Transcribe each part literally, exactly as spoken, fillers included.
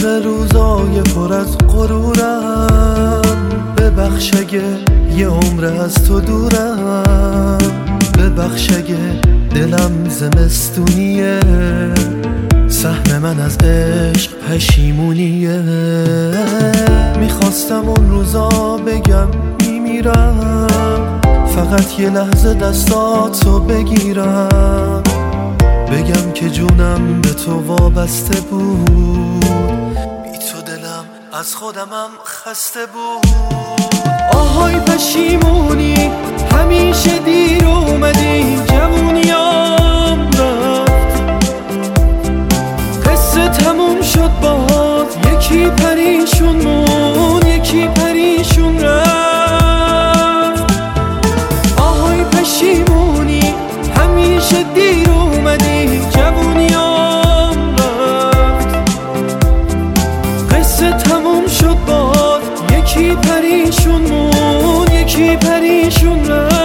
همه روزای پر از غرورم، ببخش اگه یه عمر از تو دورم، ببخش اگه دلم زمستونیه، سهم من از عشق پشیمونیه. میخواستم اون روزا بگم میمیرم، فقط یه لحظه دستاتو بگیرم، بگم که جونم به تو وابسته بود، بی تو دلم از خودمم خسته بود. آهای پشیمونی همیشه دیر اومدی، جوونیام رفت، قصه تموم شد باز، یکی پریشون مون یکی پریشون رفت. آهای پشیمونی همیشه دیر اومدی، جوونیام رفت، قصه تموم شد باز، یکی پریشون مون یکی پریشون رفت.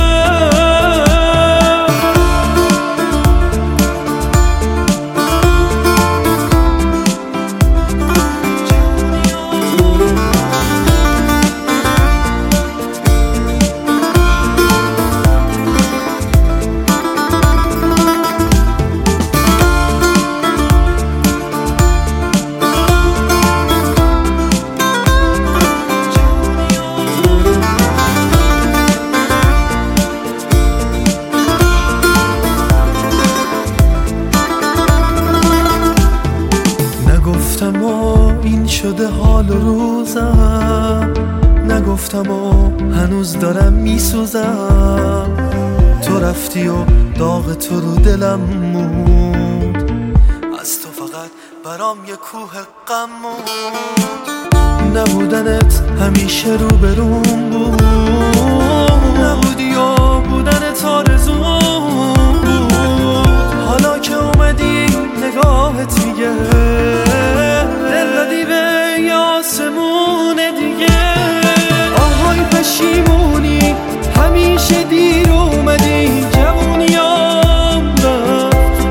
نگفتم و این شده حال و روزم، نگفتم و هنوز دارم میسوزم، تو رفتی و داغ تو رو دلم موند، از تو فقط برام یه کوه غم موند. نبودنت همیشه رو بروم بود، نبودی و بودنت آرزوم بود، حالا که اومدی نگاهت میگه دل دادی به یه آسمون دیگه. آهای پشیمونی همیشه دیر اومدی، جوونیام رفت،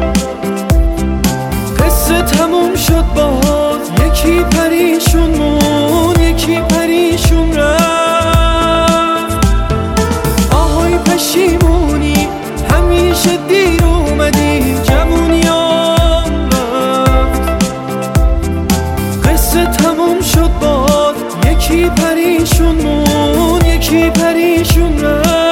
قصه تموم شد باز، یکی پریشون مون یکی پریشون رفت. آهای پشیمونی همیشه دیر اومدی، جوونیام رفت، قصه تموم شد باز، یکی پریشون مون یکی پریشون رفت.